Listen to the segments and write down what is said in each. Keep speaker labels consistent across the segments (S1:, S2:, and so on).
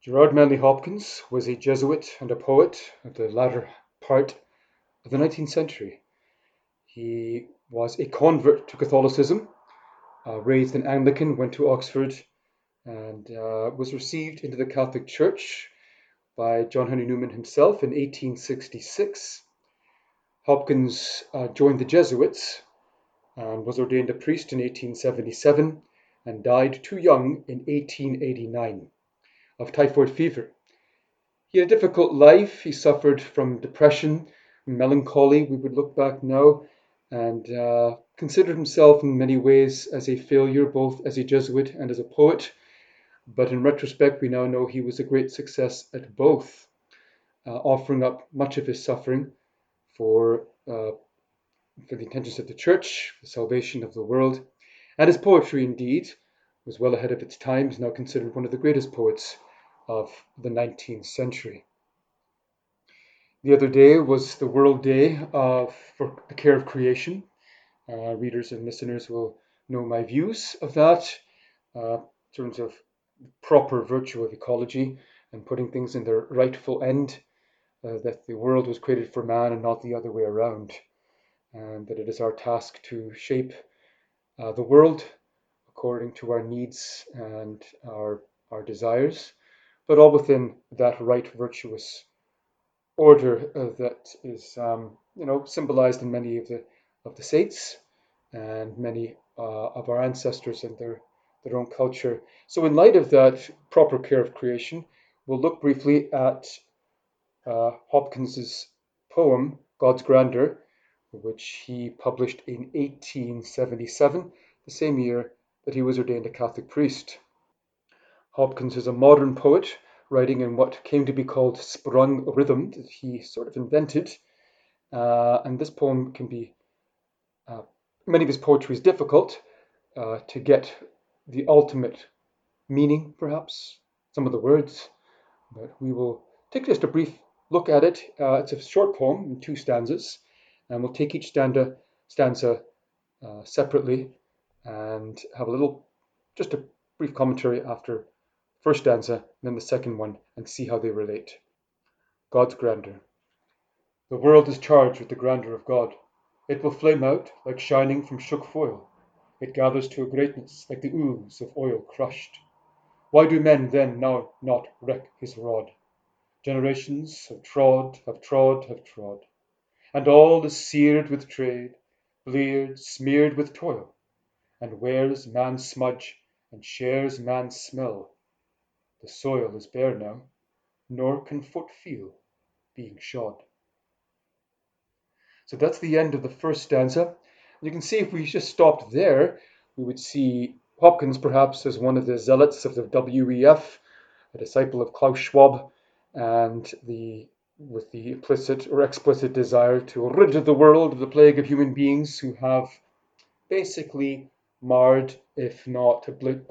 S1: Gerard Manley Hopkins was a Jesuit and a poet at the latter part of the 19th century. He was a convert to Catholicism, raised an Anglican, went to Oxford, and was received into the Catholic Church by John Henry Newman himself in 1866. Hopkins joined the Jesuits and was ordained a priest in 1877 and died too young in 1889 of typhoid fever. He had a difficult life. He suffered from depression, melancholy, we would look back now, and considered himself in many ways as a failure, both as a Jesuit and as a poet. But in retrospect, we now know he was a great success at both, offering up much of his suffering for the intentions of the church, the salvation of the world. And his poetry, indeed, was well ahead of its time. He's now considered one of the greatest poets of the 19th century. The other day was the World Day for the Care of Creation. Readers and listeners will know my views of that in terms of proper virtue of ecology and putting things in their rightful end, that the world was created for man and not the other way around, and that it is our task to shape the world according to our needs and our desires, but all within that right virtuous order that is, symbolized in many of the saints and many of our ancestors and their own culture. So, in light of that proper care of creation, we'll look briefly at Hopkins's poem God's Grandeur, which he published in 1877, the same year that he was ordained a Catholic priest. Hopkins is a modern poet, writing in what came to be called sprung rhythm that he sort of invented. And this poem can be, many of his poetry is difficult to get the ultimate meaning, perhaps, some of the words, but we will take just a brief look at it. It's a short poem in two stanzas, and we'll take each stanza separately and have just a brief commentary after first stanza, and then the second one, and see how they relate. God's Grandeur. The world is charged with the grandeur of God. It will flame out like shining from shook foil. It gathers to a greatness like the ooze of oil crushed. Why do men then now not wreck his rod? Generations have trod, have trod, have trod, and all is seared with trade, bleared, smeared with toil, and wears man's smudge and shares man's smell. The soil is bare now, nor can foot feel being shod. So that's the end of the first stanza. You can see if we just stopped there, we would see Hopkins perhaps as one of the zealots of the WEF, a disciple of Klaus Schwab, and with the implicit or explicit desire to rid the world of the plague of human beings who have basically marred, if not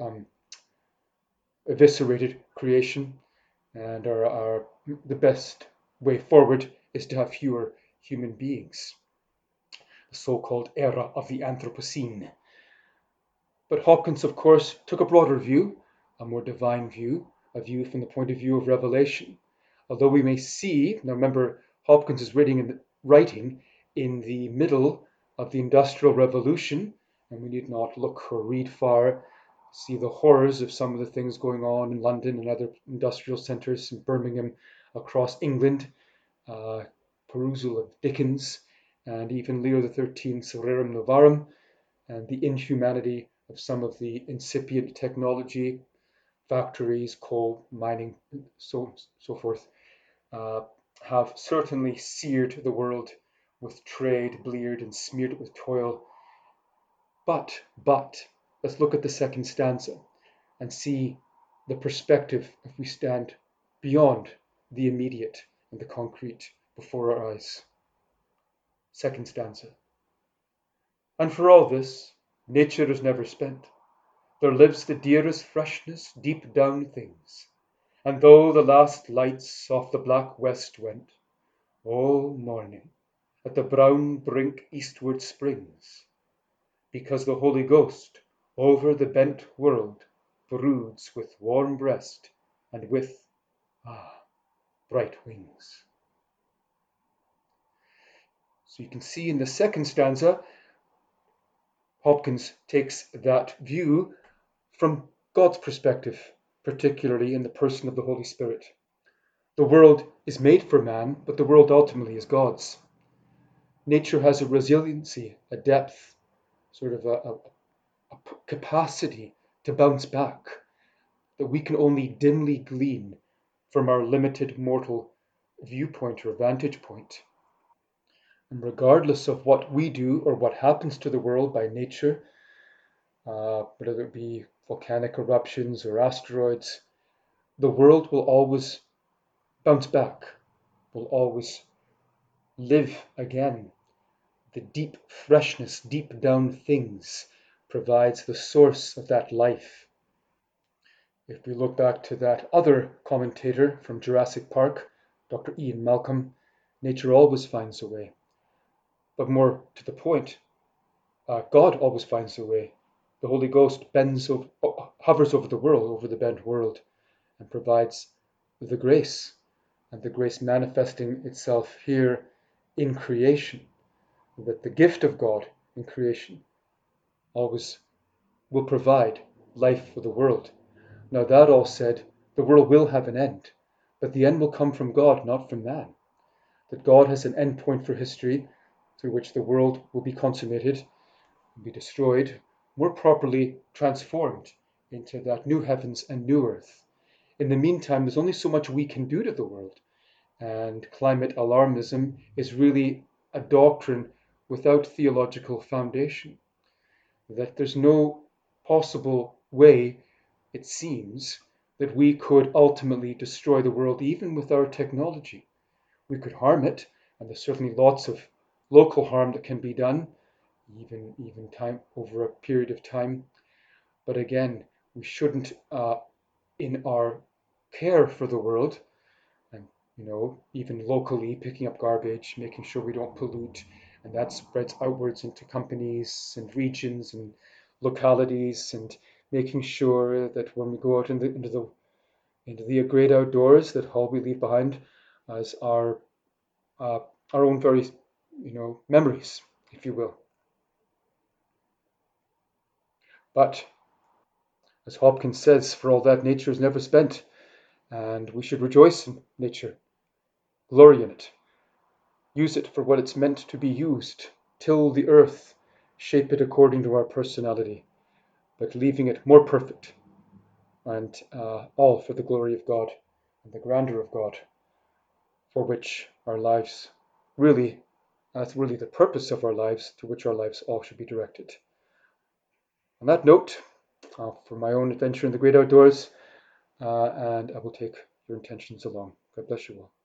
S1: eviscerated creation, and are the best way forward is to have fewer human beings, the so-called era of the Anthropocene. But Hopkins, of course, took a broader view, a more divine view, a view from the point of view of revelation. Although we may see, now remember, Hopkins is writing in the middle of the Industrial Revolution, and we need not look or read far to see the horrors of some of the things going on in London and other industrial centres, in Birmingham, across England, perusal of Dickens, and even Leo XIII's Rerum Novarum, and the inhumanity of some of the incipient technology, factories, coal mining, so forth, have certainly seared the world with trade, bleared and smeared it with toil. But, let's look at the second stanza and see the perspective if we stand beyond the immediate and the concrete before our eyes. Second stanza. And for all this, nature is never spent. There lives the dearest freshness deep down things. And though the last lights off the black west went, oh, morning, at the brown brink eastward springs, because the Holy Ghost over the bent world broods with warm breast and with Ah, bright wings. So you can see in the second stanza, Hopkins takes that view from God's perspective, particularly in the person of the Holy Spirit. The world is made for man, but the world ultimately is God's. Nature has a resiliency, a depth, sort of a capacity to bounce back that we can only dimly glean from our limited mortal viewpoint or vantage point. And regardless of what we do or what happens to the world by nature, whether it be volcanic eruptions or asteroids, the world will always bounce back, will always live again. The deep freshness, deep down things provides the source of that life. If we look back to that other commentator from Jurassic Park, Dr. Ian Malcolm, nature always finds a way. But more to the point, God always finds a way. The Holy Ghost hovers over the world, over the bent world, and provides the grace, and the grace manifesting itself here in creation. That the gift of God in creation always will provide life for the world. Now, that all said, the world will have an end, but the end will come from God, not from man. That God has an end point for history through which the world will be consummated, be destroyed, more properly transformed into that new heavens and new earth. In the meantime, there's only so much we can do to the world, and climate alarmism is really a doctrine without theological foundation. That there's no possible way, it seems, that we could ultimately destroy the world, even with our technology. We could harm it, and there's certainly lots of local harm that can be done, even time over a period of time. But again, we shouldn't, in our care for the world, and even locally picking up garbage, making sure we don't pollute, and that spreads outwards into companies and regions and localities, and making sure that when we go out into the great outdoors, that all we leave behind as uh, our own very memories, if you will. But as Hopkins says, for all that, nature is never spent, and we should rejoice in nature, glory in it, use it for what it's meant to be used, till the earth, shape it according to our personality, but leaving it more perfect, and all for the glory of God and the grandeur of God, for which our lives really, that's really the purpose of our lives, to which our lives all should be directed. On that note, for my own adventure in the great outdoors, and I will take your intentions along. God bless you all.